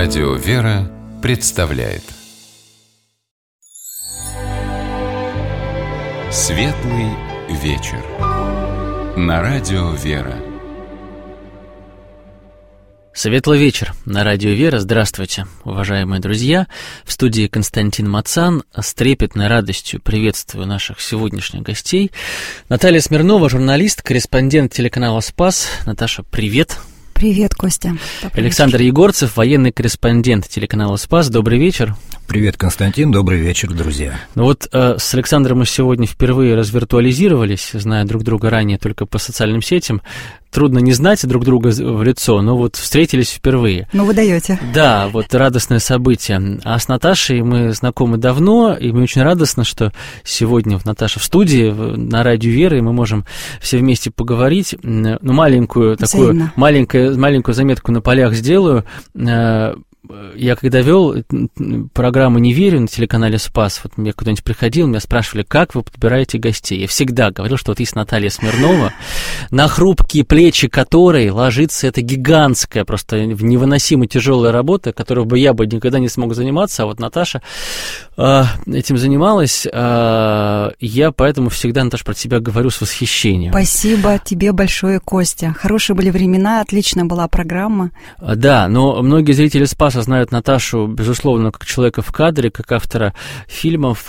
Радио «Вера» представляет Светлый вечер на Радио «Вера». Светлый вечер на Радио «Вера». Здравствуйте, уважаемые друзья. В студии Константин Мацан. С трепетной радостью приветствую наших сегодняшних гостей. Наталья Смирнова, журналист, корреспондент телеканала «Спас». Наташа, привет. Привет, Костя. Александр Егорцев, военный корреспондент телеканала «Спас». Добрый вечер. Привет, Константин. Добрый вечер, друзья. Ну вот с Александром мы сегодня впервые развиртуализировались, зная друг друга ранее только по социальным сетям. Трудно не знать друг друга в лицо, но вот встретились впервые. Ну, вы даете. Да, вот радостное событие. А с Наташей мы знакомы давно, и мне очень радостно, что сегодня Наташа в студии на Радио «Вера, и мы можем все вместе поговорить. Ну, маленькую заметку на полях сделаю. Я когда вел программу «Не верю» на телеканале «Спас», вот мне куда-нибудь приходил, меня спрашивали, как вы подбираете гостей. Я всегда говорил, что вот есть Наталья Смирнова, на хрупкие плечи которой ложится эта гигантская, просто невыносимо тяжелая работа, которой бы я никогда не смог заниматься, а вот Наташа этим занималась. Я поэтому всегда, Наташа, про тебя говорю с восхищением. Спасибо тебе большое, Костя. Хорошие были времена, отличная была программа. Да, но многие зрители «Спаса» знают Наташу, безусловно, как человека в кадре, как автора фильмов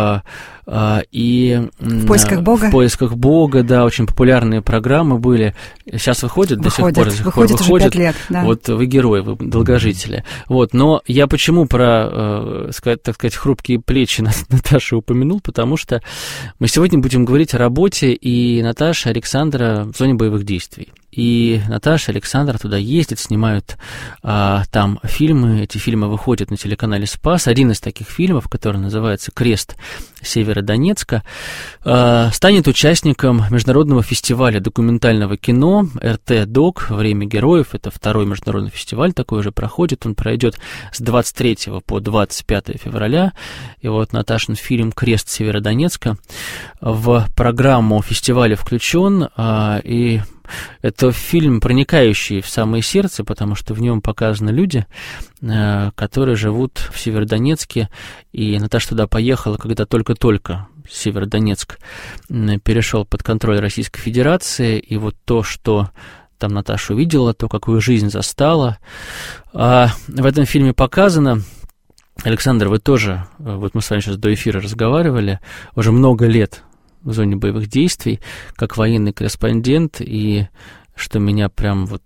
и «В поисках Бога». «В поисках Бога», да, очень популярные программы были. Сейчас выходят до сих пор, выходит уже 5 лет, да. Вот вы герои, вы долгожители. Вот, но я почему про, так сказать, хрупкие плечи Наташи упомянул, потому что мы сегодня будем говорить о работе и Наташи, Александра в зоне боевых действий. И Наташа, Александр туда ездят, снимают там фильмы. Эти фильмы выходят на телеканале «Спас». Один из таких фильмов, который называется «Крест Северодонецка», станет участником международного фестиваля документального кино РТ-ДОК «Время героев». Это второй международный фестиваль, такой уже проходит. Он пройдет с 23 по 25 февраля. И вот Наташин фильм «Крест Северодонецка» в программу фестиваля включен. И это фильм, проникающий в самое сердце, потому что в нем показаны люди, которые живут в Северодонецке, и Наташа туда поехала, когда только-только Северодонецк перешел под контроль Российской Федерации, и вот то, что там Наташа увидела, то, какую жизнь застала, в этом фильме показано. Александр, вы тоже, вот мы с вами сейчас до эфира разговаривали, уже много лет в зоне боевых действий, как военный корреспондент, и что меня прям вот...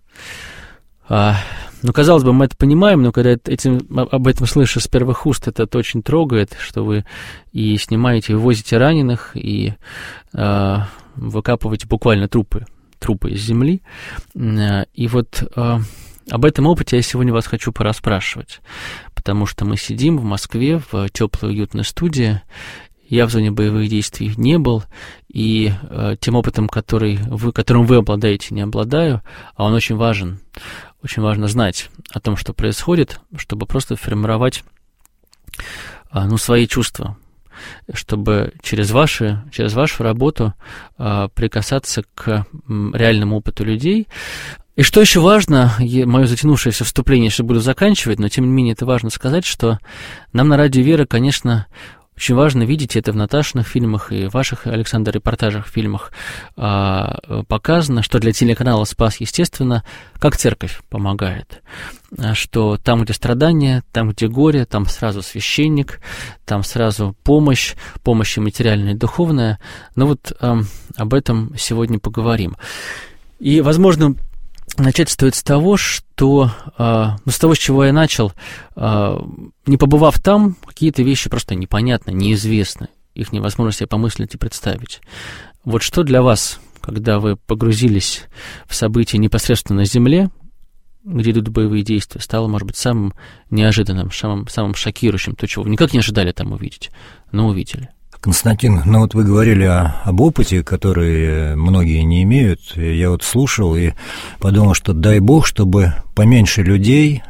ну, казалось бы, мы это понимаем, но когда об этом слышишь с первых уст, это очень трогает, что вы и снимаете, и возите раненых, и выкапываете буквально трупы из земли. И вот об этом опыте я сегодня вас хочу порасспрашивать, потому что мы сидим в Москве в теплой, уютной студии. Я в зоне боевых действий не был, и тем опытом, которым вы обладаете, не обладаю, а он очень важен. Очень важно знать о том, что происходит, чтобы просто формировать свои чувства, чтобы через вашу работу прикасаться к реальному опыту людей. И что еще важно, мое затянувшееся вступление, сейчас буду заканчивать, но тем не менее это важно сказать, что нам на Радио «Вера», конечно, очень важно видеть это в Наташиных фильмах и ваших, Александр, репортажах, фильмах показано, что для телеканала «Спас», естественно, как церковь помогает, что там, где страдания, там, где горе, там сразу священник, там сразу помощь и материальная, и духовная. Но вот об этом сегодня поговорим. И, возможно, начать стоит с того, что, с того, с чего я начал, не побывав там, какие-то вещи просто непонятны, неизвестны, их невозможно себе помыслить и представить. Вот что для вас, когда вы погрузились в события непосредственно на земле, где идут боевые действия, стало, может быть, самым неожиданным, самым шокирующим, то, чего вы никак не ожидали там увидеть, но увидели? Константин, вот вы говорили об опыте, который многие не имеют. Я вот слушал и подумал, что дай бог, чтобы поменьше людей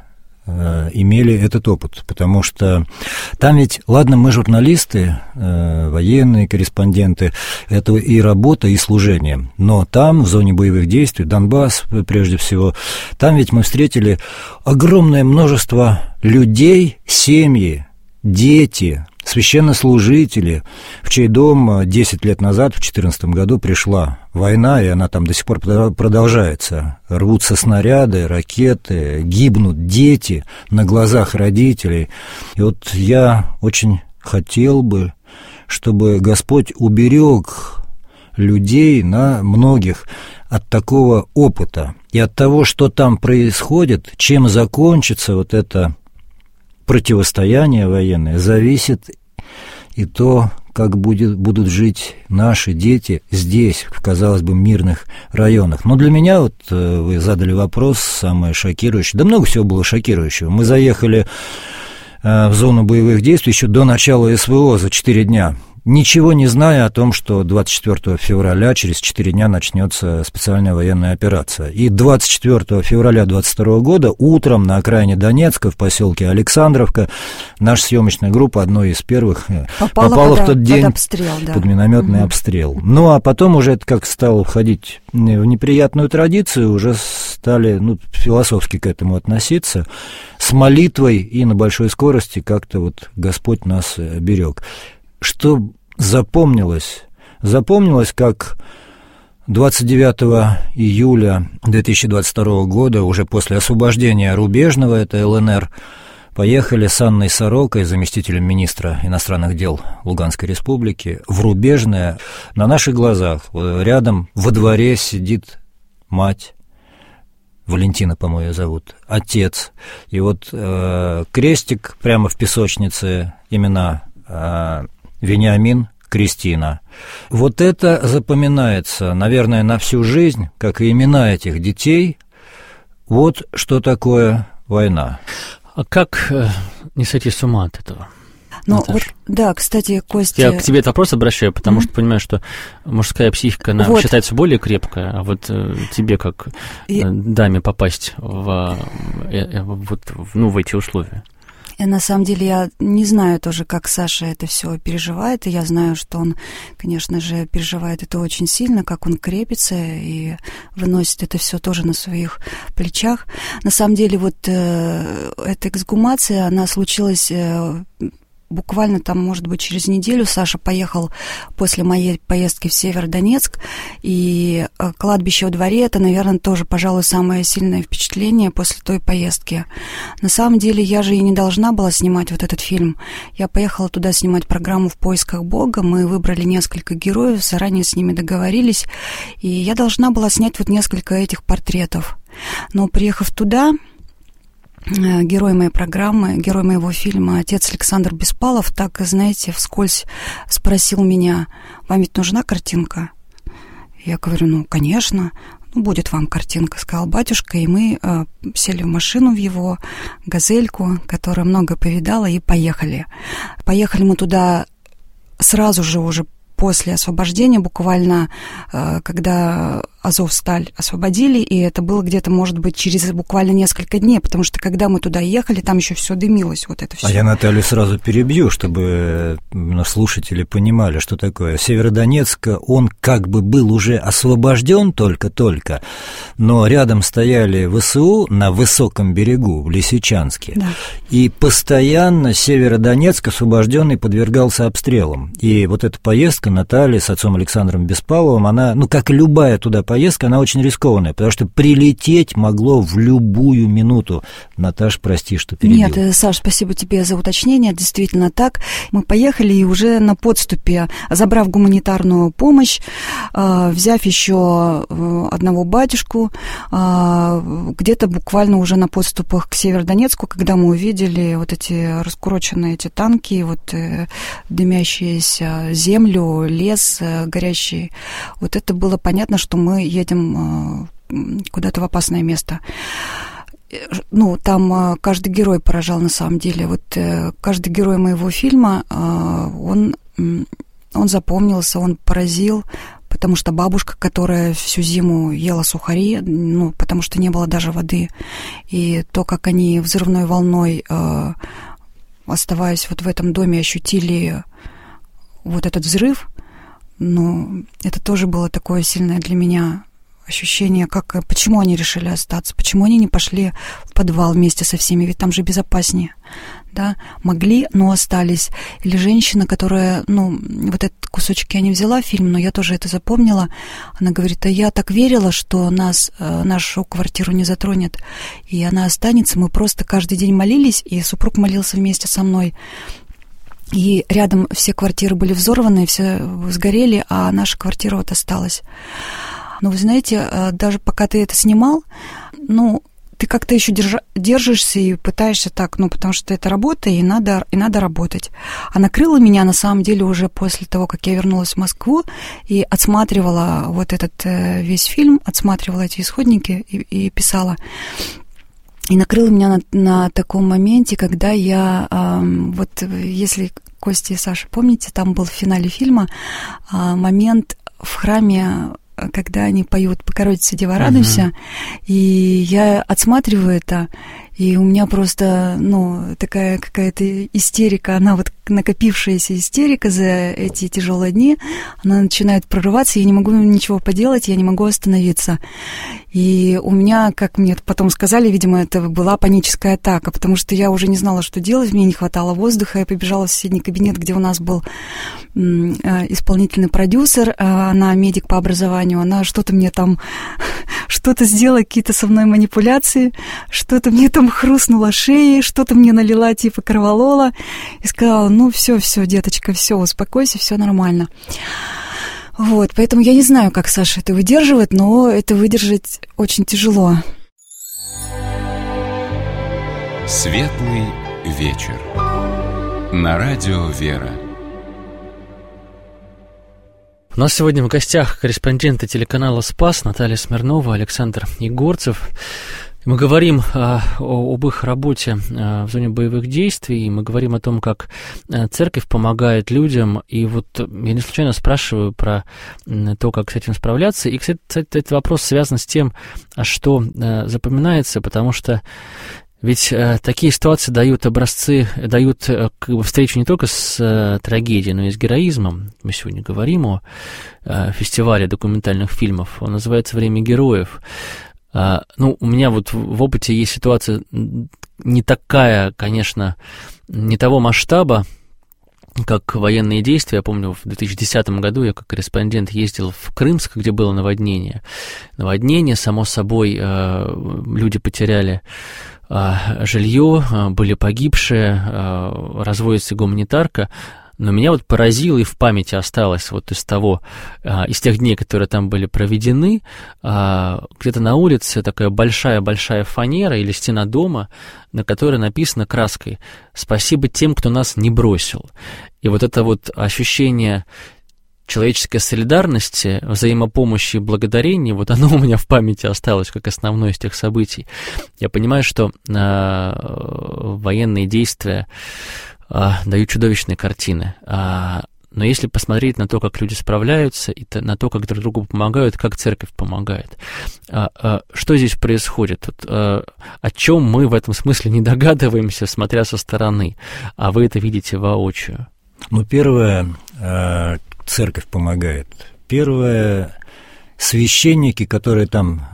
имели этот опыт, потому что там ведь, ладно, мы журналисты, военные корреспонденты, это и работа, и служение, но там, в зоне боевых действий, Донбасс прежде всего, там ведь мы встретили огромное множество людей, семьи, дети, священнослужители, в чей дом 10 лет назад, в 2014 году, пришла война, и она там до сих пор продолжается. Рвутся снаряды, ракеты, гибнут дети на глазах родителей. И вот я очень хотел бы, чтобы Господь уберег людей, многих, от такого опыта и от того, что там происходит, чем закончится вот это противостояние военное, зависит и то, как будут жить наши дети здесь, в, казалось бы, мирных районах. Но для меня, вот вы задали вопрос, самое шокирующее, да много всего было шокирующего. Мы заехали в зону боевых действий еще до начала СВО за 4 дня. Ничего не зная о том, что 24 февраля, через 4 дня, начнется специальная военная операция. И 24 февраля 2022 года утром на окраине Донецка, в поселке Александровка, наша съемочная группа, одной из первых, попала в тот день под минометный обстрел. Ну, а потом уже это как стало входить в неприятную традицию, уже стали философски к этому относиться, с молитвой и на большой скорости как-то вот Господь нас берег. Что запомнилось? Запомнилось, как 29 июля 2022 года, уже после освобождения Рубежного, это ЛНР, поехали с Анной Сорокой, заместителем министра иностранных дел Луганской республики, в Рубежное. На наших глазах рядом во дворе сидит мать, Валентина, по-моему, ее зовут, отец. И вот крестик прямо в песочнице, имена Вениамин, Кристина. Вот это запоминается, наверное, на всю жизнь, как и имена этих детей. Вот что такое война. А как не сойти с ума от этого? Ну, вот, да, кстати, Костя... Я к тебе этот вопрос обращаю, потому что понимаю, что мужская психика, она считается более крепкая, а вот тебе, как даме, попасть в эти условия? И на самом деле я не знаю тоже, как Саша это все переживает, и я знаю, что он, конечно же, переживает это очень сильно, как он крепится и выносит это все тоже на своих плечах. На самом деле вот эта эксгумация, она случилась... Буквально там, может быть, через неделю Саша поехал после моей поездки в Северодонецк, и кладбище во дворе — это, наверное, тоже, пожалуй, самое сильное впечатление после той поездки. На самом деле я же и не должна была снимать вот этот фильм. Я поехала туда снимать программу «В поисках Бога». Мы выбрали несколько героев, заранее с ними договорились, и я должна была снять вот несколько этих портретов. Но приехав туда... Герой моей программы, герой моего фильма, отец Александр Беспалов, так, знаете, вскользь спросил меня: «Вам ведь нужна картинка?» Я говорю: конечно, будет вам картинка, сказал батюшка, и мы сели в машину, в его газельку, которая много повидала, и поехали. Поехали мы туда сразу же уже после освобождения, буквально, когда Азовсталь освободили, и это было где-то, может быть, через буквально несколько дней, потому что, когда мы туда ехали, там еще все дымилось, вот это все. А я Наталью сразу перебью, чтобы слушатели понимали, что такое. Северодонецк, он как бы был уже освобожден только-только, но рядом стояли ВСУ на высоком берегу, в Лисичанске, да. И постоянно Северодонецк освобожденный подвергался обстрелам. И вот эта поездка Натальи с отцом Александром Беспаловым, она, как и любая туда поездка, она очень рискованная, потому что прилететь могло в любую минуту. Наташ, прости, что перебил. Нет, Саш, спасибо тебе за уточнение, действительно так. Мы поехали, и уже на подступе, забрав гуманитарную помощь, взяв еще одного батюшку, где-то буквально уже на подступах к Северодонецку, когда мы увидели вот эти раскуроченные эти танки, вот дымящуюся землю, лес горящий, вот это было понятно, что мы едем куда-то в опасное место. Там каждый герой поражал на самом деле. Вот каждый герой моего фильма, он запомнился, он поразил потому что бабушка, которая всю зиму ела сухари, потому что не было даже воды, и то, как они взрывной волной, оставаясь вот в этом доме, ощутили вот этот взрыв, это тоже было такое сильное для меня ощущение, почему они решили остаться, почему они не пошли в подвал вместе со всеми, ведь там же безопаснее, да, могли, но остались. Или женщина, которая, вот этот кусочек я не взяла в фильм, но я тоже это запомнила, она говорит, я так верила, что нашу квартиру не затронет, и она останется, мы просто каждый день молились, и супруг молился вместе со мной, и рядом все квартиры были взорваны, все сгорели, а наша квартира вот осталась. Но вы знаете, даже пока ты это снимал, ты как-то еще держишься и пытаешься так, потому что это работа, и надо работать. А накрыло меня, на самом деле, уже после того, как я вернулась в Москву и отсматривала вот этот весь фильм, отсматривала эти исходники и писала. И накрыло меня на таком моменте, когда я, если Костя и Саша, помните, там был в финале фильма момент в храме, когда они поют «Богородица, Дева, радуйся», и я отсматриваю это, и у меня просто, такая какая-то истерика, она вот накопившаяся истерика за эти тяжелые дни, она начинает прорываться, я не могу ничего поделать, я не могу остановиться. И у меня, как мне потом сказали, видимо, это была паническая атака, потому что я уже не знала, что делать, мне не хватало воздуха, я побежала в соседний кабинет, где у нас был исполнительный продюсер, она медик по образованию, она что-то мне там, что-то сделала, какие-то со мной манипуляции, что-то мне там хрустнуло шеей, что-то мне налила типа корвалола и сказала, все, деточка, все, успокойся, все нормально. Вот, поэтому я не знаю, как Саша это выдерживает, но это выдержать очень тяжело. Светлый вечер. На радио «Вера». У нас сегодня в гостях корреспонденты телеканала «Спас» Наталья Смирнова, Александр Егорцев. Мы говорим об их работе в зоне боевых действий, мы говорим о том, как церковь помогает людям, и вот я не случайно спрашиваю про то, как с этим справляться, и, кстати, этот вопрос связан с тем, что запоминается, потому что ведь такие ситуации дают образцы, дают встречу не только с трагедией, но и с героизмом. Мы сегодня говорим о фестивале документальных фильмов, он называется «Время героев». У меня вот в опыте есть ситуация не такая, конечно, не того масштаба, как военные действия. Я помню, в 2010 году я как корреспондент ездил в Крымск, где было наводнение. Наводнение, само собой, люди потеряли жилье, были погибшие, разводится гуманитарка. Но меня вот поразило и в памяти осталось вот из тех дней, которые там были проведены, где-то на улице такая большая-большая фанера или стена дома, на которой написано краской «Спасибо тем, кто нас не бросил». И вот это вот ощущение человеческой солидарности, взаимопомощи и благодарения, вот оно у меня в памяти осталось как основное из тех событий. Я понимаю, что военные действия дают чудовищные картины. Но если посмотреть на то, как люди справляются, и на то, как друг другу помогают, как церковь помогает, что здесь происходит? О чем мы в этом смысле не догадываемся, смотря со стороны, а вы это видите воочию? Первое, церковь помогает. Первое, священники, которые там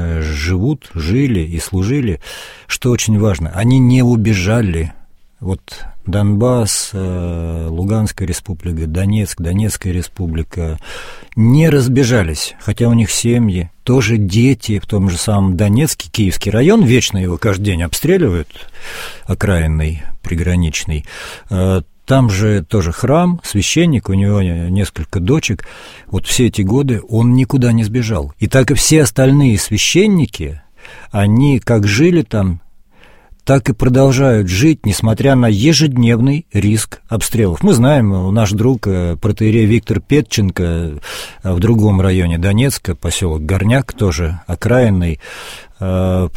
жили и служили, что очень важно, они не убежали. Вот Донбасс, Луганская республика, Донецкая республика не разбежались, хотя у них семьи, тоже дети в том же самом Донецке, Киевский район, вечно его каждый день обстреливают, окраинный, приграничный. Там же тоже храм, священник, у него несколько дочек. Вот все эти годы он никуда не сбежал. И так и все остальные священники, они как жили там, так и продолжают жить, несмотря на ежедневный риск обстрелов. Мы знаем, наш друг протоиерей Виктор Петченко в другом районе Донецка, поселок Горняк, тоже окраинный, в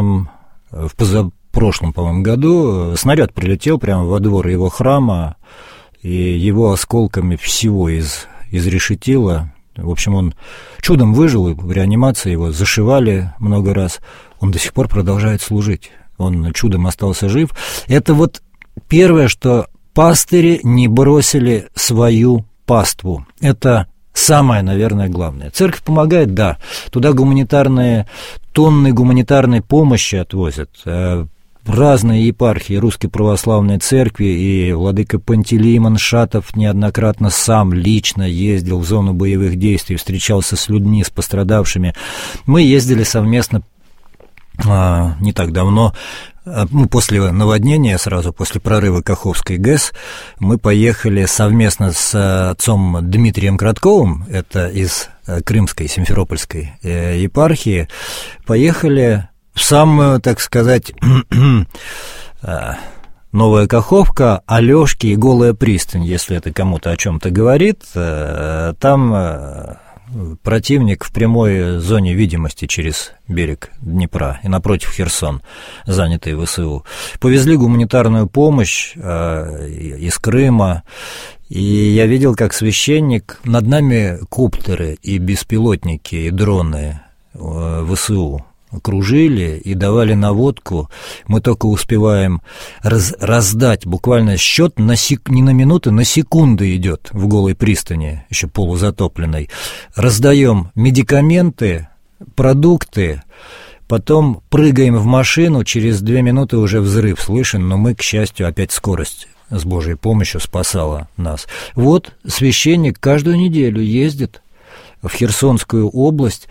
позапрошлом, по-моему, году снаряд прилетел прямо во двор его храма, и его осколками всего изрешетило. В общем, он чудом выжил, и в реанимации его зашивали много раз. Он до сих пор продолжает служить. Он чудом остался жив. Это вот первое, что пастыри не бросили свою паству. Это самое, наверное, главное. Церковь помогает, да. Туда тонны гуманитарной помощи отвозят. Разные епархии Русской Православной Церкви, и владыка Пантелеимон Шатов неоднократно сам лично ездил в зону боевых действий, встречался с людьми, с пострадавшими. Мы ездили совместно не так давно, после наводнения, сразу после прорыва Каховской ГЭС, мы поехали совместно с отцом Дмитрием Кратковым, это из Крымской, Симферопольской епархии, поехали в самую, так сказать, Новая Каховка, Алёшки и Голая пристань, если это кому-то о чем-то говорит. Там противник в прямой зоне видимости через берег Днепра, и напротив Херсон, занятый ВСУ. Повезли гуманитарную помощь из Крыма, и я видел, как священник, над нами коптеры и беспилотники, и дроны ВСУ кружили и давали наводку. Мы только успеваем раздать, буквально счет не на минуты, на секунды идет в Голой пристани, еще полузатопленной. Раздаем медикаменты, продукты, потом прыгаем в машину, через 2 минуты уже взрыв слышен, но мы, к счастью, опять скорость с Божьей помощью спасала нас. Вот священник каждую неделю ездит в Херсонскую область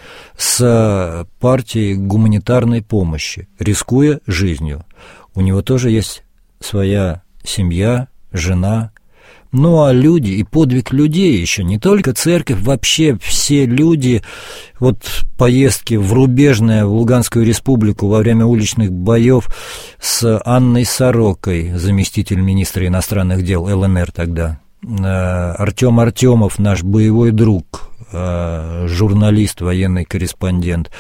с партией гуманитарной помощи, рискуя жизнью. У него тоже есть своя семья, жена. Ну, а люди и подвиг людей еще, не только церковь, вообще все люди. Вот поездки в Рубежное, в Луганскую республику во время уличных боев с Анной Сорокой, заместитель министра иностранных дел ЛНР тогда. Артем Артемов, наш боевой друг, журналист, военный корреспондент.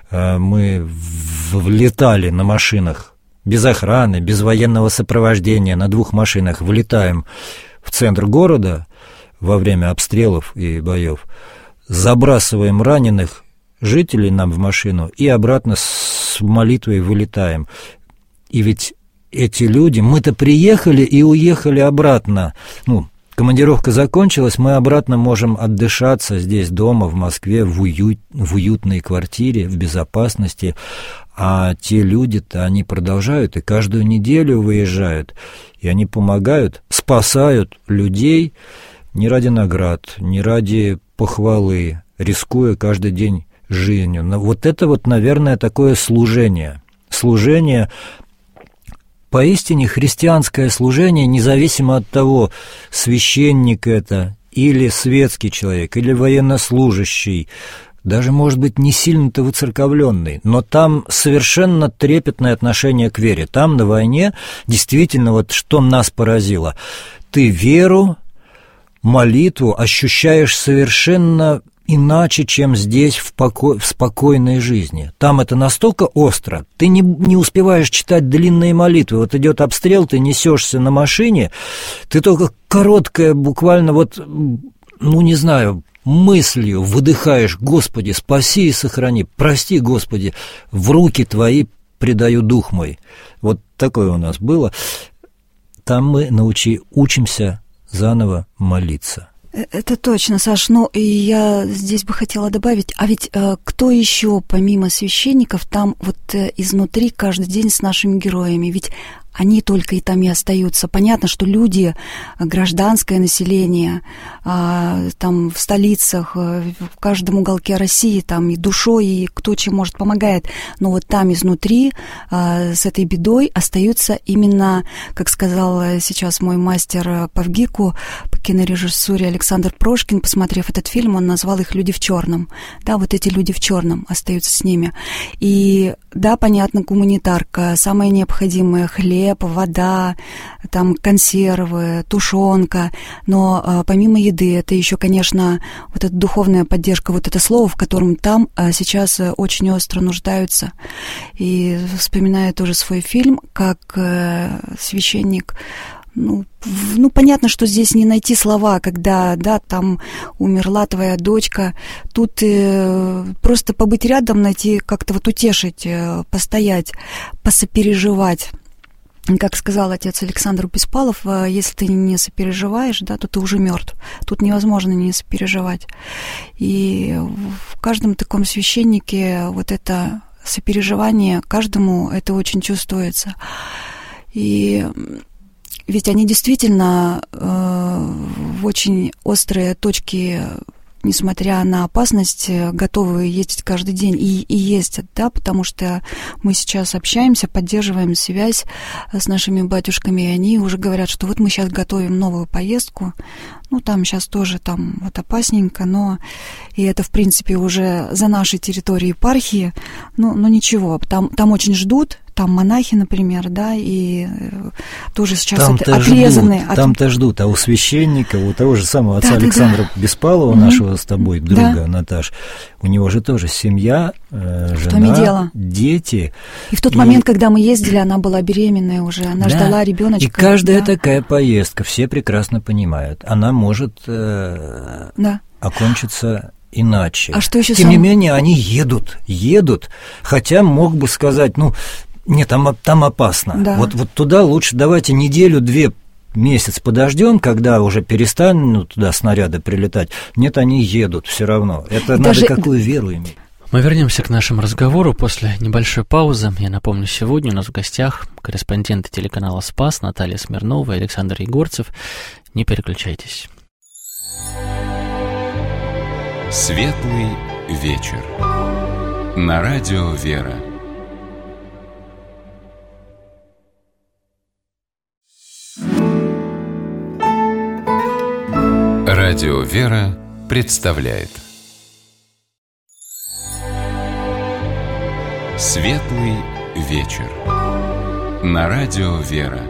Мы влетали на машинах без охраны, без военного сопровождения, на 2 машинах влетаем в центр города во время обстрелов и боев, забрасываем раненых жителей нам в машину и обратно с молитвой вылетаем. И ведь эти люди, мы-то приехали и уехали обратно, командировка закончилась, мы обратно можем отдышаться здесь дома, в Москве, в уютной квартире, в безопасности, а те люди-то, они продолжают и каждую неделю выезжают, и они помогают, спасают людей не ради наград, не ради похвалы, рискуя каждый день жизнью. Но вот это вот, наверное, такое служение, поистине христианское служение, независимо от того, священник это, или светский человек, или военнослужащий, даже, может быть, не сильно-то выцерковленный, но там совершенно трепетное отношение к вере. Там на войне действительно вот что нас поразило. Ты веру, молитву ощущаешь совершенно иначе, чем здесь, в спокойной жизни. Там это настолько остро, ты не успеваешь читать длинные молитвы. Вот идет обстрел, ты несешься на машине, ты только короткое, буквально мыслью выдыхаешь: Господи, спаси и сохрани, прости, Господи, в руки Твои предаю дух мой. Вот такое у нас было. Там мы учимся заново молиться. Это точно, Саш. И я здесь бы хотела добавить, а ведь кто еще, помимо священников, там вот изнутри каждый день с нашими героями? Ведь они только и там и остаются. Понятно, что люди, гражданское население, там в столицах, в каждом уголке России, там и душой, и кто чем может помогает. Но вот там изнутри с этой бедой остаются именно, как сказал сейчас мой мастер по ВГИКу, по кинорежиссуре Александр Прошкин, посмотрев этот фильм, он назвал их «Люди в черном». Да, вот эти люди в черном остаются с ними. И да, понятно, гуманитарка, самое необходимое — хлеб, вода, там консервы, тушенка, но помимо еды это еще, конечно, вот эта духовная поддержка, вот это слово, в котором там сейчас очень остро нуждаются. И вспоминая тоже свой фильм, как священник понятно, что здесь не найти слова, когда, да, там умерла твоя дочка. Тут просто побыть рядом, найти, как-то вот утешить, постоять, посопереживать. Как сказал отец Александр Беспалов, если ты не сопереживаешь, да, то ты уже мертв. Тут невозможно не сопереживать. И в каждом таком священнике вот это сопереживание, каждому это очень чувствуется. И ведь они действительно в очень острые точки, несмотря на опасность, готовы ездить каждый день и ездят, да, потому что мы сейчас общаемся, поддерживаем связь с нашими батюшками, и они уже говорят, что вот мы сейчас готовим новую поездку, там сейчас тоже там вот опасненько, но и это, в принципе, уже за нашей территорией епархии, но ничего, там очень ждут. Там монахи, например, да, и тоже сейчас там-то отрезаны. Там-то ждут, а у священника, у того же самого отца Александра Беспалова, нашего с тобой друга, Наташ, у него же тоже семья, жена, дети. И в тот момент, когда мы ездили, она была беременная уже, она ждала ребеночка. И каждая такая поездка, все прекрасно понимают, она может окончиться иначе. А что еще Тем не менее, они едут, хотя мог бы сказать, нет, там опасно. Да. Вот туда лучше давайте неделю-две, месяц подождем, когда уже перестанут туда снаряды прилетать. Нет, они едут все равно. Это надо какую веру иметь. Мы вернемся к нашему разговору после небольшой паузы. Я напомню, сегодня у нас в гостях корреспонденты телеканала «Спас» Наталья Смирнова и Александр Егорцев. Не переключайтесь. Светлый вечер. На радио «Вера». Радио «Вера» представляет Светлый вечер. На радио «Вера».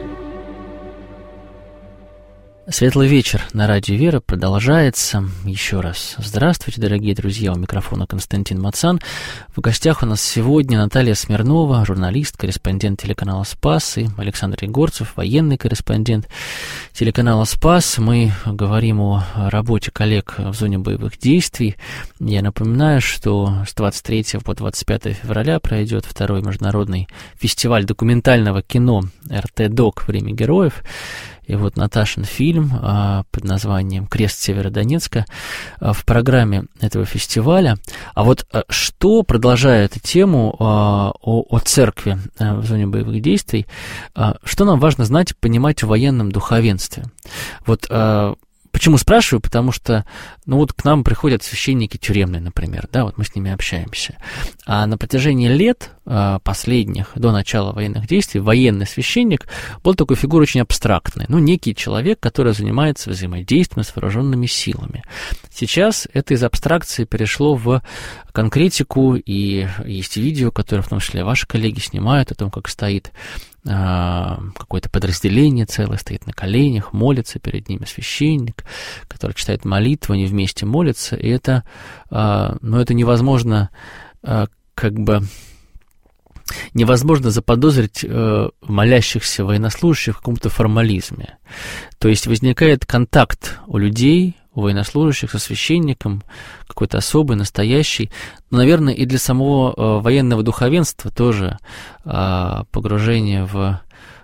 Светлый вечер на радио «Вера» продолжается. Еще раз здравствуйте, дорогие друзья. У микрофона Константин Мацан. В гостях у нас сегодня Наталья Смирнова, журналист, корреспондент телеканала «Спас», и Александр Егорцев, военный корреспондент телеканала «Спас». Мы говорим о работе коллег в зоне боевых действий. Я напоминаю, что с 23 по 25 февраля пройдет второй международный фестиваль документального кино «РТ-ДОК. Время героев». И вот Наташин фильм под названием «Крест Северодонецка» в программе этого фестиваля. А вот что, продолжая эту тему о церкви в зоне боевых действий, что нам важно знать и понимать в военном духовенстве? Вот почему спрашиваю? Потому что, к нам приходят священники тюремные, например, да, вот мы с ними общаемся. А на протяжении лет последних, до начала военных действий, военный священник был такой фигурой очень абстрактной, некий человек, который занимается взаимодействием с вооруженными силами. Сейчас это из абстракции перешло в конкретику, и есть видео, которые в том числе ваши коллеги снимают о том, как стоит какое-то подразделение целое, стоит на коленях, молится, перед ними священник, который читает молитву, они вместе молятся, и это невозможно невозможно заподозрить молящихся военнослужащих в каком-то формализме. То есть возникает контакт у людей, у военнослужащих со священником, какой-то особый, настоящий. Но, наверное, и для самого военного духовенства тоже погружение в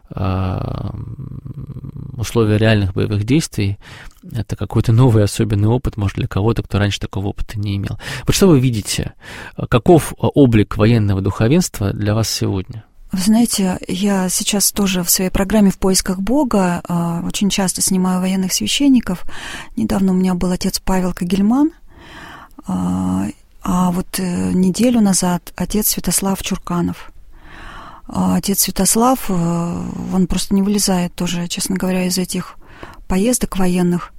условия реальных боевых действий — это какой-то новый особенный опыт, может, для кого-то, кто раньше такого опыта не имел. Вот что вы видите? Каков облик военного духовенства для вас сегодня? Вы знаете, я сейчас тоже в своей программе «В поисках Бога» очень часто снимаю военных священников. Недавно у меня был отец Павел Кагельман, а вот неделю назад отец Святослав Чурканов. Отец Святослав, он просто не вылезает тоже, честно говоря, из этих поездок военных.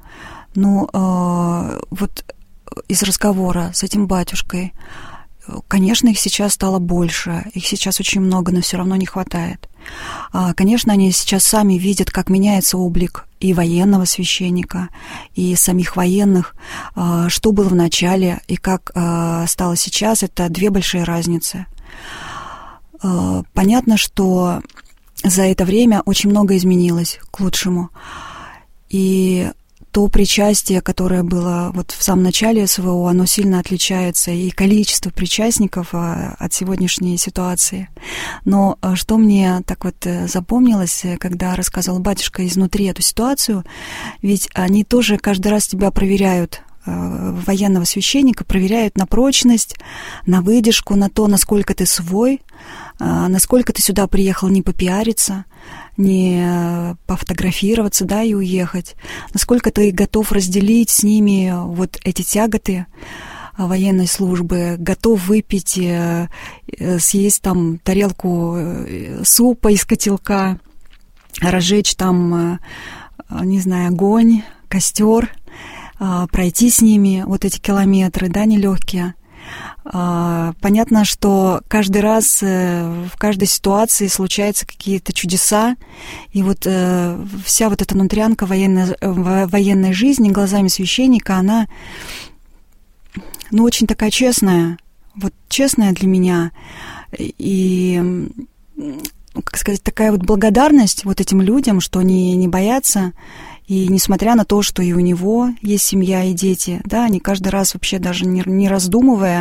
Вот из разговора с этим батюшкой, конечно, их сейчас стало больше, их сейчас очень много, но все равно не хватает. Конечно, они сейчас сами видят, как меняется облик и военного священника, и самих военных, что было в начале и как стало сейчас, это две большие разницы. Понятно, что за это время очень много изменилось к лучшему. И то причастие, которое было вот в самом начале СВО, оно сильно отличается, и количество причастников от сегодняшней ситуации. Но что мне так вот запомнилось, когда рассказывал батюшка изнутри эту ситуацию, ведь они тоже каждый раз тебя проверяют, военного священника проверяют на прочность, на выдержку, на то, насколько ты свой, насколько ты сюда приехал не попиариться, не пофотографироваться, да, и уехать, насколько ты готов разделить с ними вот эти тяготы военной службы, готов выпить, съесть там тарелку супа из котелка, разжечь там, не знаю, огонь, костер, пройти с ними вот эти километры, да, нелегкие. Понятно, что каждый раз в каждой ситуации случаются какие-то чудеса, и вот вся вот эта внутрянка военной жизни глазами священника, она, ну, очень такая честная, вот честная для меня, и, как сказать, такая вот благодарность вот этим людям, что они не боятся. И несмотря на то, что и у него есть семья и дети, да, они каждый раз вообще даже не раздумывая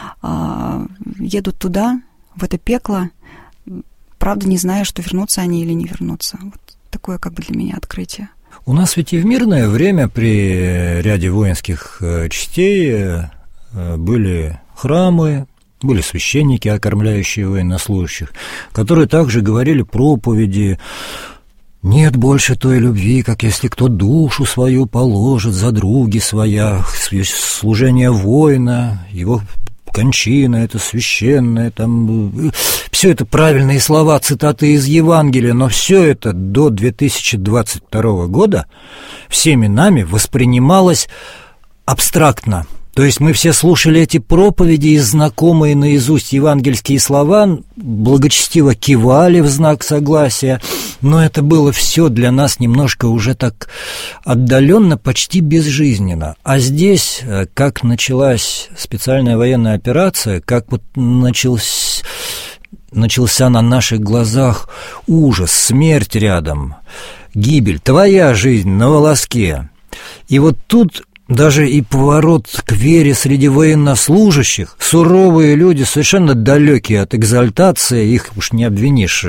едут туда, в это пекло, правда, не зная, что вернутся они или не вернутся. Вот такое как бы для меня открытие. У нас ведь и в мирное время при ряде воинских частей были храмы, были священники, окормляющие военнослужащих, которые также говорили проповеди. Нет больше той любви, как если кто душу свою положит за други своя, служение воина, его кончина, это священное, там, все это правильные слова, цитаты из Евангелия, но все это до 2022 года всеми нами воспринималось абстрактно. То есть мы все слушали эти проповеди и знакомые наизусть евангельские слова, благочестиво кивали в знак согласия, но это было все для нас немножко уже так отдаленно, почти безжизненно. А здесь, как началась специальная военная операция, как вот начался на наших глазах ужас, смерть рядом, гибель, твоя жизнь на волоске. И вот тут даже и поворот к вере среди военнослужащих, суровые люди, совершенно далекие от экзальтации, их уж не обвинишь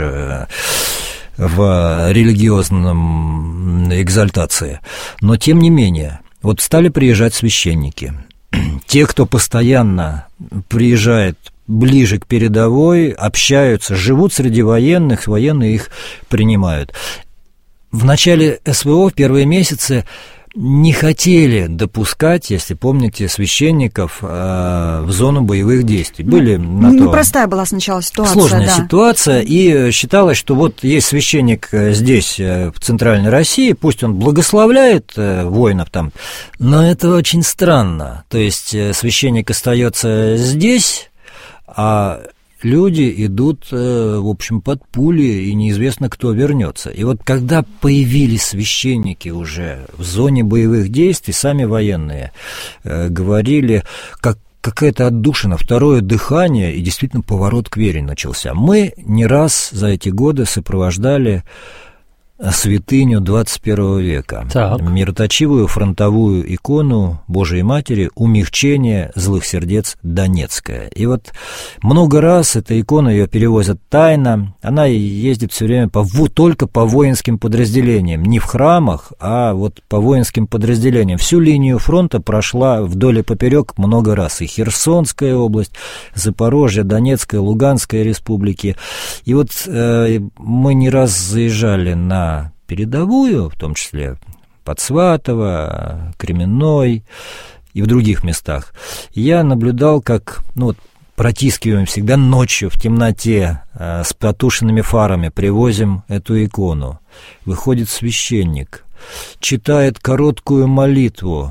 в религиозном экзальтации. Но тем не менее, вот стали приезжать священники. Те, кто постоянно приезжает ближе к передовой, общаются, живут среди военных, военные их принимают. В начале СВО, в первые месяцы, не хотели допускать, если помните, священников в зону боевых действий. Были на то непростая была сначала ситуация. Сложная ситуация, и считалось, что вот есть священник здесь, в Центральной России, пусть он благословляет воинов там, но это очень странно. То есть священник остается здесь, а люди идут, в общем, под пули, и неизвестно, кто вернется. И вот когда появились священники уже в зоне боевых действий, сами военные говорили, как какая-то отдушина, второе дыхание, и действительно поворот к вере начался. Мы не раз за эти годы сопровождали святыню 21 века. Так. Мироточивую фронтовую икону Божией Матери «Умягчение злых сердец Донецкая». И вот много раз эта икона, ее перевозят тайно, она ездит все время только по воинским подразделениям, не в храмах, а вот по воинским подразделениям. Всю линию фронта прошла вдоль и поперек много раз. И Херсонская область, Запорожье, Донецкая, Луганская республики. И вот мы не раз заезжали на передовую, в том числе под Сватово, Кременной и в других местах. Я наблюдал, как протискиваем всегда ночью в темноте с потушенными фарами, привозим эту икону. Выходит священник, читает короткую молитву.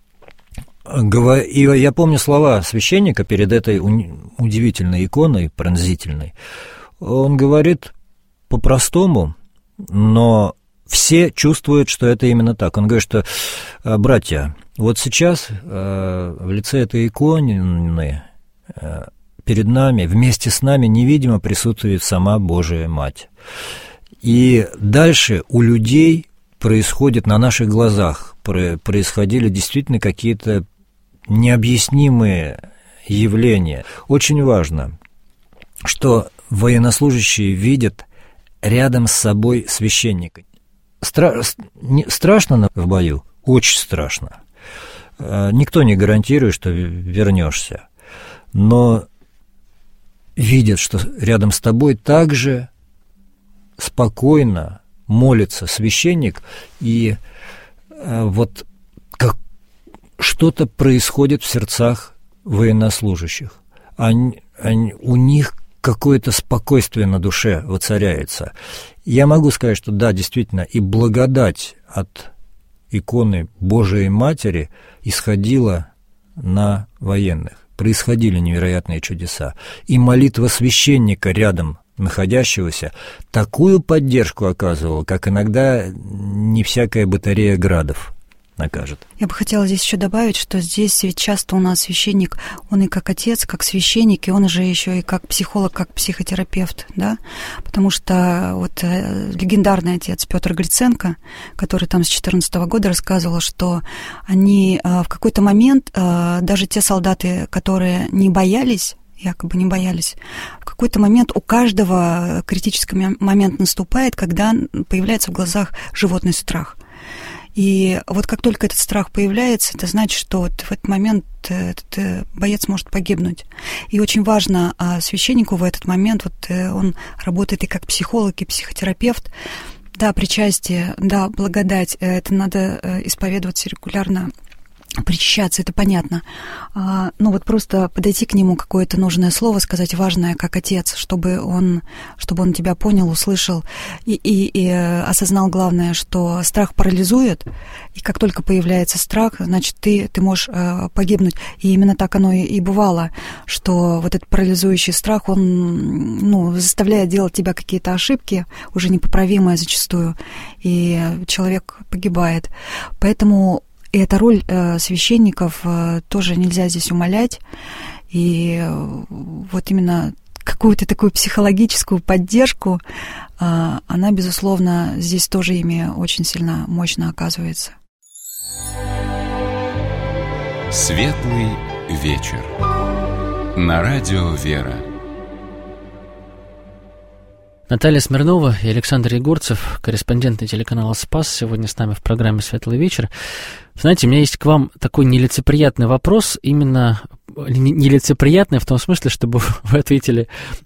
И я помню слова священника перед этой удивительной иконой, пронзительной. Он говорит по-простому, но все чувствуют, что это именно так. Он говорит, что, братья, вот сейчас в лице этой иконы перед нами, вместе с нами невидимо присутствует сама Божия Мать. И дальше у людей происходит на наших глазах, происходили действительно какие-то необъяснимые явления. Очень важно, что военнослужащие видят рядом с собой священника. Страшно в бою? Очень страшно. Никто не гарантирует, что вернешься, но видят, что рядом с тобой также спокойно молится священник, и вот как что-то происходит в сердцах военнослужащих. У них какое-то спокойствие на душе воцаряется. Я могу сказать, что да, действительно, и благодать от иконы Божией Матери исходила на военных. Происходили невероятные чудеса. И молитва священника рядом находящегося такую поддержку оказывала, как иногда не всякая батарея градов накажет. Я бы хотела здесь еще добавить, что здесь ведь часто у нас священник, он и как отец, как священник, и он же еще и как психолог, как психотерапевт, да, потому что вот легендарный отец Петр Гриценко, который там с 2014 года рассказывал, что они в какой-то момент, даже те солдаты, которые не боялись, якобы не боялись, в какой-то момент у каждого критический момент наступает, когда появляется в глазах животный страх. И вот как только этот страх появляется, это значит, что вот в этот момент этот боец может погибнуть. И очень важно священнику в этот момент, вот он работает и как психолог, и психотерапевт, да, причастие, да, благодать, это надо исповедоваться регулярно, причащаться, это понятно. Ну вот просто подойти к нему, какое-то нужное слово сказать, важное, как отец, чтобы он тебя понял, услышал и осознал главное, что страх парализует, и как только появляется страх, значит, ты можешь погибнуть. И именно так оно и бывало, что вот этот парализующий страх, он заставляет делать тебя какие-то ошибки, уже непоправимые зачастую, и человек погибает. Поэтому и эта роль священников тоже нельзя здесь умалять. И вот именно какую-то такую психологическую поддержку, она, безусловно, здесь тоже ими очень сильно, мощно оказывается. Светлый вечер. На радио «Вера». Наталья Смирнова и Александр Егорцев, корреспонденты телеканала «Спас», сегодня с нами в программе «Светлый вечер». Знаете, у меня есть к вам такой нелицеприятный вопрос, именно нелицеприятный в том смысле, чтобы вы ответили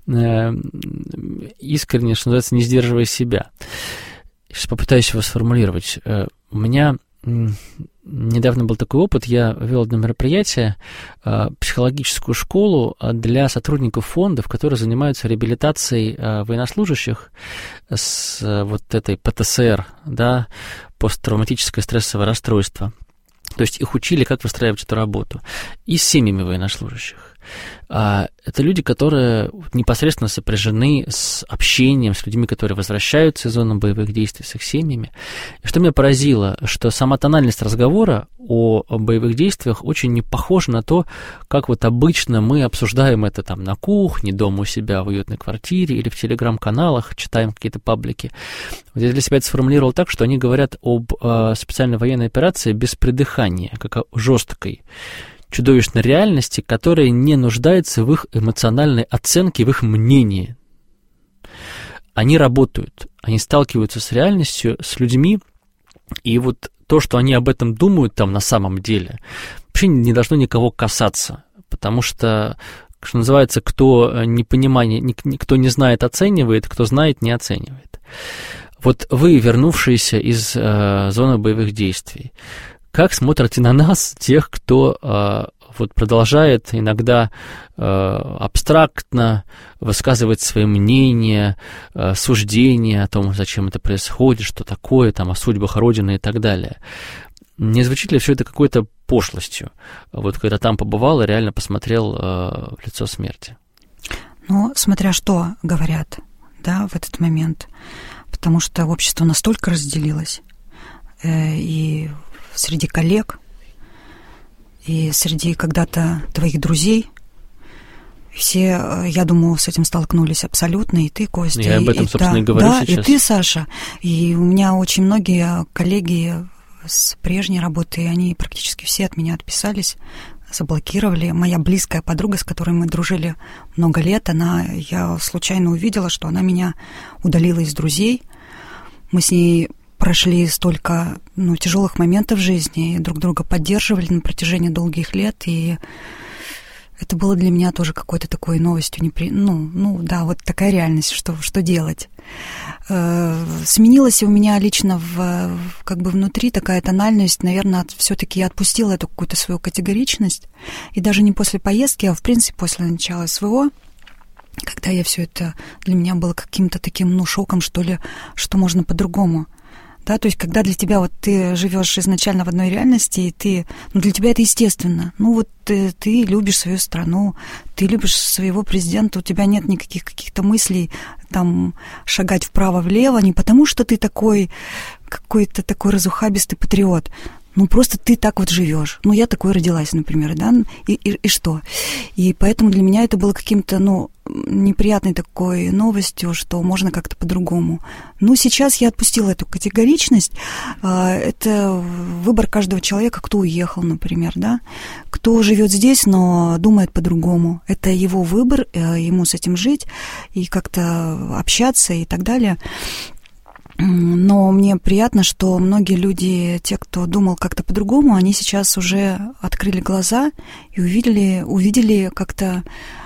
искренне, что называется, не сдерживая себя. Сейчас попытаюсь его сформулировать. У меня недавно был такой опыт, я вел одно мероприятие, психологическую школу для сотрудников фондов, которые занимаются реабилитацией военнослужащих с вот этой ПТСР, да, посттравматическое стрессовое расстройство. То есть их учили, как выстраивать эту работу. И с семьями военнослужащих. Это люди, которые непосредственно сопряжены с общением, с людьми, которые возвращаются из зоны боевых действий, с их семьями. И что меня поразило, что сама тональность разговора о боевых действиях очень не похожа на то, как вот обычно мы обсуждаем это там на кухне, дома у себя в уютной квартире или в телеграм-каналах, читаем какие-то паблики. Вот я для себя это сформулировал так, что они говорят об специальной военной операции без придыхания, как о жесткой, чудовищной реальности, которая не нуждается в их эмоциональной оценке, в их мнении. Они работают, они сталкиваются с реальностью, с людьми, и вот то, что они об этом думают там на самом деле, вообще не должно никого касаться, потому что называется, кто никто не знает, оценивает, кто знает, не оценивает. Вот вы, вернувшиеся из зоны боевых действий, как смотрите на нас, тех, кто вот продолжает иногда абстрактно высказывать свои мнения, суждения о том, зачем это происходит, что такое, там, о судьбах Родины и так далее? Не звучит ли все это какой-то пошлостью? Вот когда там побывал и реально посмотрел в лицо смерти. Ну, смотря что говорят, да, в этот момент. Потому что общество настолько разделилось, и среди коллег, и среди когда-то твоих друзей, Все, я думаю, с этим столкнулись абсолютно, и ты, Костя. Я об этом, собственно, и говорю сейчас. Да, и ты, Саша. И у меня очень многие коллеги с прежней работы, они практически все от меня отписались, заблокировали. Моя близкая подруга, с которой мы дружили много лет, я случайно увидела, что она меня удалила из друзей. Мы с ней прошли столько тяжелых моментов в жизни, и друг друга поддерживали на протяжении долгих лет, и это было для меня тоже какой-то такой новостью. Да, вот такая реальность, что делать. Сменилась у меня лично как бы внутри такая тональность. Наверное, все-таки я отпустила эту какую-то свою категоричность. И даже не после поездки, а в принципе после начала СВО, когда я все это для меня было каким-то таким, шоком, что ли, что можно по-другому. Да, то есть, когда для тебя ты живешь изначально в одной реальности, и для тебя это естественно. Ты любишь свою страну, ты любишь своего президента, у тебя нет никаких каких-то мыслей там шагать вправо-влево, не потому что ты какой-то такой разухабистый патриот. Просто ты так вот живешь. Я такой родилась, например, да, и что? И поэтому для меня это было каким-то, неприятной такой новостью, что можно как-то по-другому. Сейчас я отпустила эту категоричность. Это выбор каждого человека, кто уехал, например, да, кто живет здесь, но думает по-другому. Это его выбор, ему с этим жить и как-то общаться и так далее. Но мне приятно, что многие люди, те, кто думал как-то по-другому, они сейчас уже открыли глаза и увидели как-то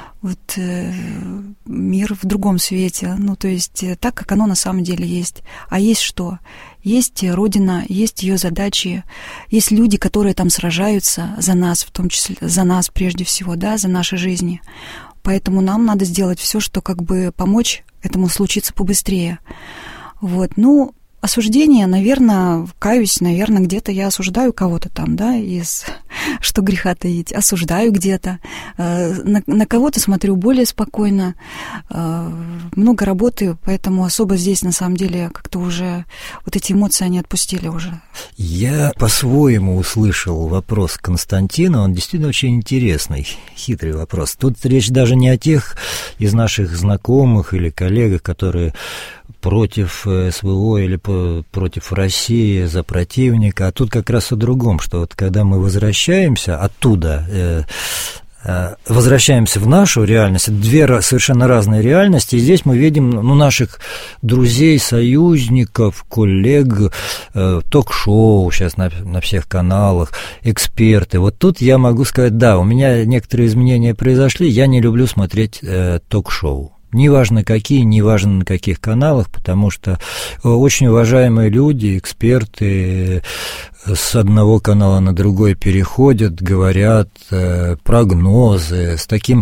мир в другом свете. То есть так, как оно на самом деле есть. А есть что? Есть Родина, есть ее задачи, есть люди, которые там сражаются за нас, в том числе за нас прежде всего, да, за наши жизни. Поэтому нам надо сделать все, что как бы помочь этому случиться побыстрее. Осуждение, наверное, каюсь, наверное, где-то я осуждаю кого-то там, да, что греха таить, осуждаю где-то, на кого-то смотрю более спокойно, много работы, поэтому особо здесь, на самом деле, как-то уже эти эмоции, они отпустили уже. Я по-своему услышал вопрос Константина, он действительно очень интересный, хитрый вопрос. Тут речь даже не о тех из наших знакомых или коллег, которые против СВО или против России, за противника, а тут как раз о другом, что когда мы возвращаемся оттуда, возвращаемся в нашу реальность, это две совершенно разные реальности, и здесь мы видим наших друзей, союзников, коллег, ток-шоу сейчас на всех каналах, эксперты. Тут я могу сказать, да, у меня некоторые изменения произошли, я не люблю смотреть ток-шоу. Неважно какие, неважно на каких каналах, потому что очень уважаемые люди, эксперты с одного канала на другой переходят, говорят прогнозы с таким,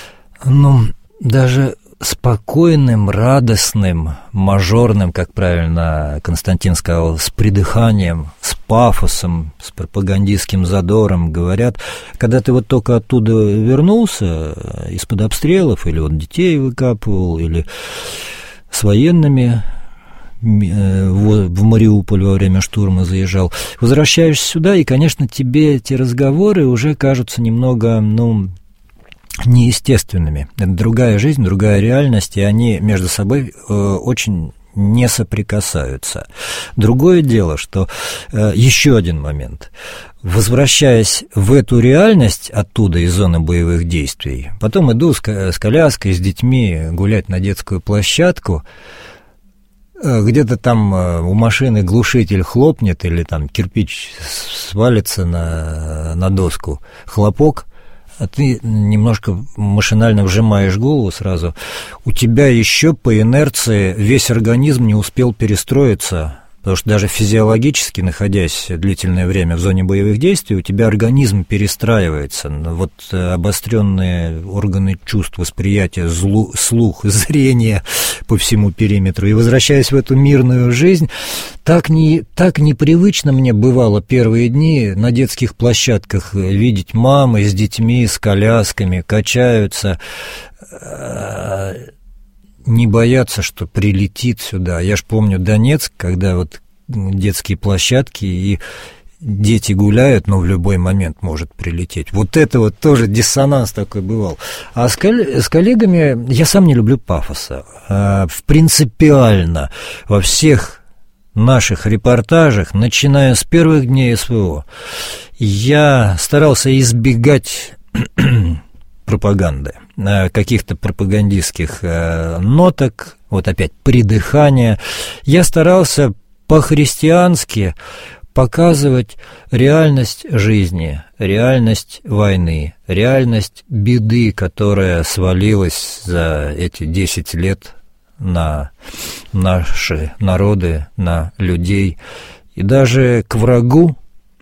даже спокойным, радостным, мажорным, как правильно Константин сказал, с придыханием, с пафосом, с пропагандистским задором говорят. Когда ты только оттуда вернулся, из-под обстрелов, или детей выкапывал, или с военными в Мариуполь во время штурма заезжал, возвращаешься сюда, и, конечно, тебе эти разговоры уже кажутся немного, неестественными. Это другая жизнь, другая реальность, и они между собой очень не соприкасаются. Другое дело, что еще один момент. Возвращаясь в эту реальность оттуда, из зоны боевых действий, потом иду с коляской, с детьми гулять на детскую площадку, где-то там у машины глушитель хлопнет или там кирпич свалится на доску, хлопок, а ты немножко машинально вжимаешь голову сразу, у тебя еще по инерции весь организм не успел перестроиться, потому что даже физиологически, находясь длительное время в зоне боевых действий, у тебя организм перестраивается. Обостренные органы чувств, восприятия, слух, зрение по всему периметру. И возвращаясь в эту мирную жизнь, так непривычно мне бывало первые дни на детских площадках видеть мамы с детьми, с колясками, качаются, не бояться, что прилетит сюда. Я ж помню Донецк, когда детские площадки, и дети гуляют, но в любой момент может прилететь. Вот это вот тоже диссонанс такой бывал. А с коллегами я сам не люблю пафоса. Принципиально во всех наших репортажах, начиная с первых дней СВО, я старался избегать пропаганды, каких-то пропагандистских ноток, вот опять придыхания. Я старался по-христиански показывать реальность жизни, реальность войны, реальность беды, которая свалилась за эти 10 лет на наши народы, на людей. И даже к врагу,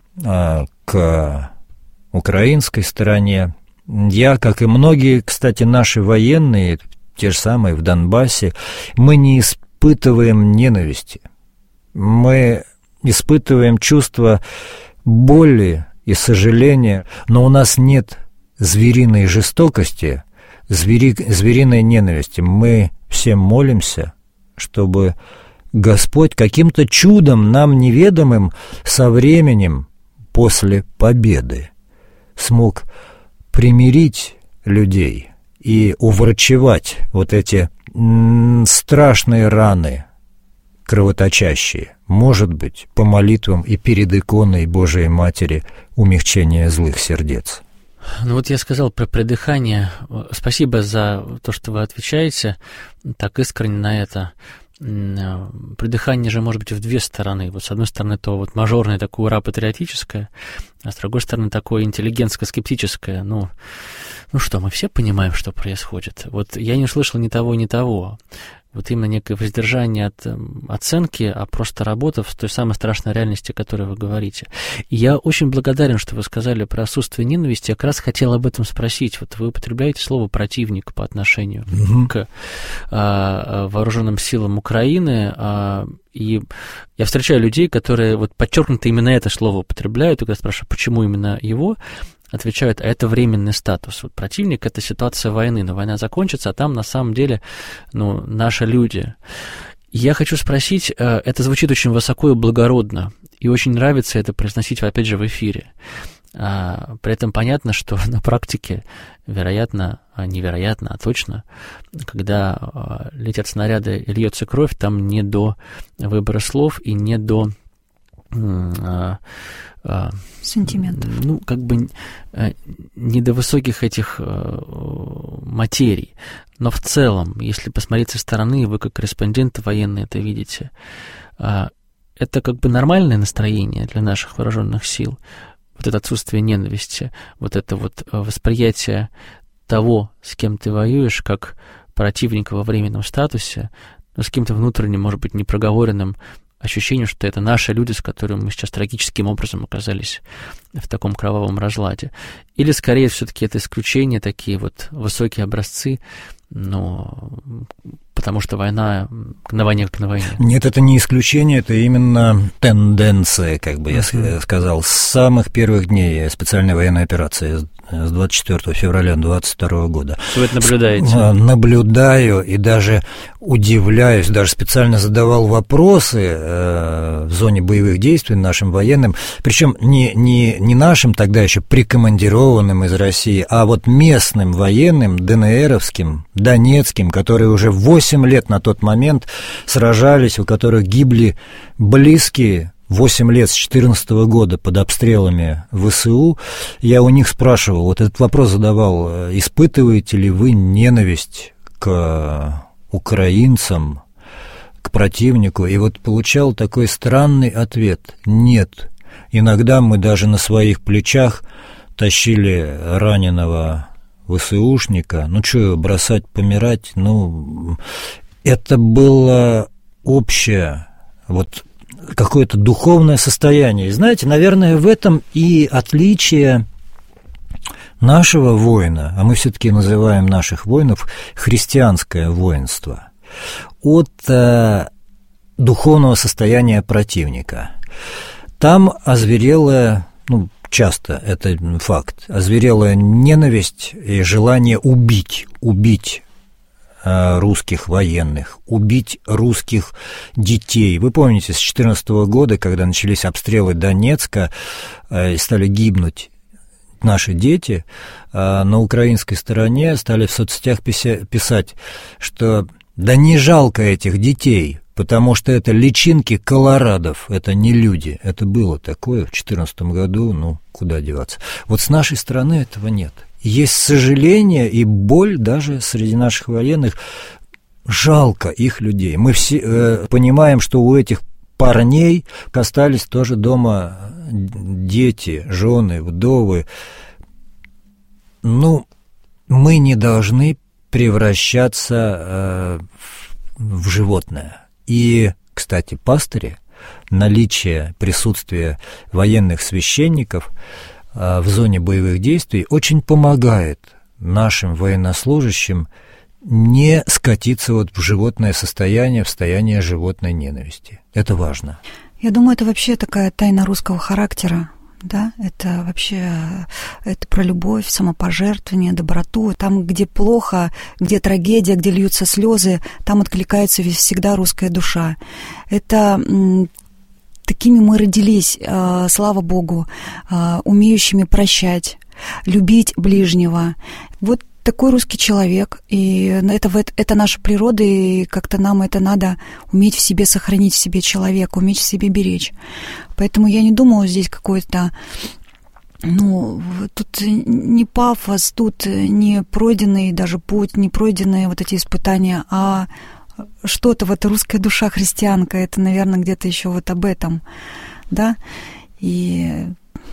к украинской стороне, я, как и многие, кстати, наши военные, те же самые в Донбассе, мы не испытываем ненависти. Мы испытываем чувство боли и сожаления, но у нас нет звериной жестокости, звериной ненависти. Мы все молимся, чтобы Господь каким-то чудом нам неведомым со временем после победы смог примирить людей и уврачевать вот эти страшные раны, кровоточащие, может быть, по молитвам и перед иконой Божией Матери умягчение злых сердец. Ну вот я сказал про придыхание. Спасибо за то, что вы отвечаете так искренне на это. Придыхание же может быть в две стороны. Вот с одной стороны, то вот мажорное такое ура-патриотическое, а с другой стороны, такое интеллигентско-скептическое. Ну что, мы все понимаем, что происходит. Вот я не услышал ни того, ни того. Вот именно некое воздержание от оценки, а просто работа в той самой страшной реальности, о которой вы говорите. И я очень благодарен, что вы сказали про отсутствие ненависти. Я как раз хотел об этом спросить. Вот вы употребляете слово «противник» по отношению к вооруженным силам Украины, и я встречаю людей, которые вот подчеркнуто именно это слово употребляют, и когда спрашиваю, почему именно его, отвечают, а это временный статус. Вот противник — это ситуация войны, но война закончится, а там на самом деле, наши люди. Я хочу спросить, это звучит очень высоко и благородно, и очень нравится это произносить, опять же, в эфире. При этом понятно, что на практике, невероятно, а точно, когда летят снаряды и льется кровь, там не до выбора слов и не до сантиментов. Не до высоких этих материй. Но в целом, если посмотреть со стороны, вы как корреспонденты военные это видите, это как бы нормальное настроение для наших вооруженных сил, вот это отсутствие ненависти, вот это вот восприятие того, с кем ты воюешь, как противника во временном статусе, но с каким-то внутренним, может быть, непроговоренным ощущение, что это наши люди, с которыми мы сейчас трагическим образом оказались в таком кровавом разладе. Или, скорее, все-таки это исключения, такие вот высокие образцы, потому что война на войне как на войне. Нет, это не исключение, это именно тенденция, как бы я сказал, с самых первых дней специальной военной операции, с 24 февраля 2022 года. Вы это наблюдаете? Наблюдаю и даже удивляюсь, даже специально задавал вопросы в зоне боевых действий нашим военным, причем не нашим тогда еще прикомандированным из России, а вот местным военным, ДНРовским, донецким, которые уже 8 лет на тот момент сражались, у которых гибли близкие, 8 лет с 2014 года под обстрелами ВСУ. Я у них спрашивал, вот этот вопрос задавал, испытываете ли вы ненависть к украинцам, к противнику? И вот получал такой странный ответ: нет. Иногда мы даже на своих плечах тащили раненого ВСУшника, что бросать, помирать, это было общее, вот какое-то духовное состояние. И знаете, наверное, в этом и отличие нашего воина, а мы все-таки называем наших воинов христианское воинство, от духовного состояния противника. Там озверелая, часто это факт, озверелая ненависть и желание убить русских военных, убить русских детей. Вы помните, с 2014 года, когда начались обстрелы Донецка и стали гибнуть наши дети, на украинской стороне стали в соцсетях писать, что да не жалко этих детей, потому что это личинки колорадов, это не люди. Это было такое в 2014 году, ну, куда деваться. Вот с нашей стороны этого нет. Есть сожаление и боль даже среди наших военных. Жалко их людей. Мы все понимаем, что у этих парней остались тоже дома дети, жены, вдовы. Ну, мы не должны превращаться в животное. И, кстати, пастыри, наличие присутствия военных священников в зоне боевых действий очень помогает нашим военнослужащим не скатиться вот в животное состояние, в состояние животной ненависти. Это важно. Я думаю, это вообще такая тайна русского характера. Да, это вообще, это про любовь, самопожертвование, доброту. Там, где плохо, где трагедия, где льются слезы, там откликается всегда русская душа. Это такими мы родились, слава Богу, умеющими прощать, любить ближнего. Вот такой русский человек, и это наша природа, и как-то нам это надо уметь в себе сохранить, в себе человека, уметь в себе беречь. Поэтому я не думала здесь какой-то, ну, тут не пафос, тут не пройденный даже путь, не пройденные вот эти испытания, а что-то, вот русская душа христианка, это, наверное, где-то еще вот об этом, да, и...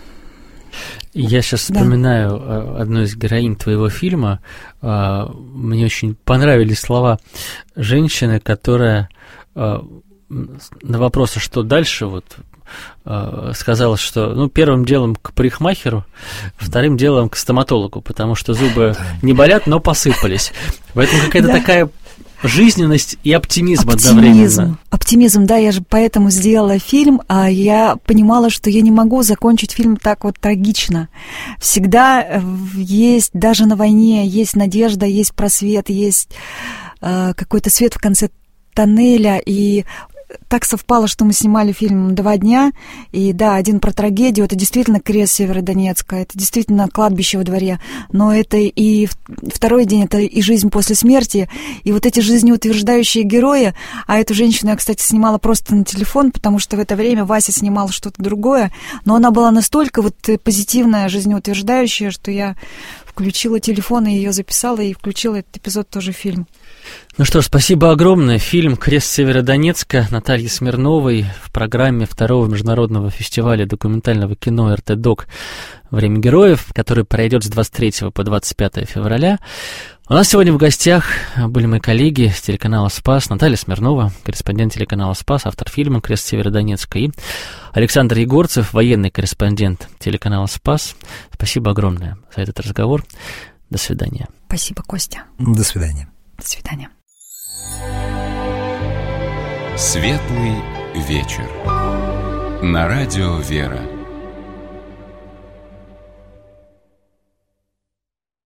Я сейчас вспоминаю одну из героинь твоего фильма. Мне очень понравились слова женщины, которая на вопрос, а что дальше, вот, сказала, что ну, первым делом к парикмахеру, вторым делом к стоматологу, потому что зубы не болят, но посыпались. Поэтому какая-то такая... жизненность и оптимизм одновременно. Оптимизм, да, я же поэтому сделала фильм, а я понимала, что я не могу закончить фильм так вот трагично. Всегда есть, даже на войне, есть надежда, есть просвет, есть какой-то свет в конце тоннеля, и так совпало, что мы снимали фильм 2 дня, и да, один про трагедию, это действительно крест Северодонецка, это действительно кладбище во дворе, но это и второй день, это и жизнь после смерти, и вот эти жизнеутверждающие герои, а эту женщину я, кстати, снимала просто на телефон, потому что в это время Вася снимала что-то другое, но она была настолько вот позитивная, жизнеутверждающая, что я включила телефон и ее записала, и включила этот эпизод тоже в фильм. Ну что ж, спасибо огромное. Фильм «Крест Северодонецка» Натальи Смирновой в программе 2-го международного фестиваля документального кино «РТ-ДОК. Время героев», который пройдет с 23 по 25 февраля. У нас сегодня в гостях были мои коллеги с телеканала «Спас», Наталья Смирнова, корреспондент телеканала «Спас», автор фильма «Крест Северодонецка», и Александр Егорцев, военный корреспондент телеканала «Спас». Спасибо огромное за этот разговор. До свидания. Спасибо, Костя. До свидания. До свидания. Светлый вечер. На радио «Вера».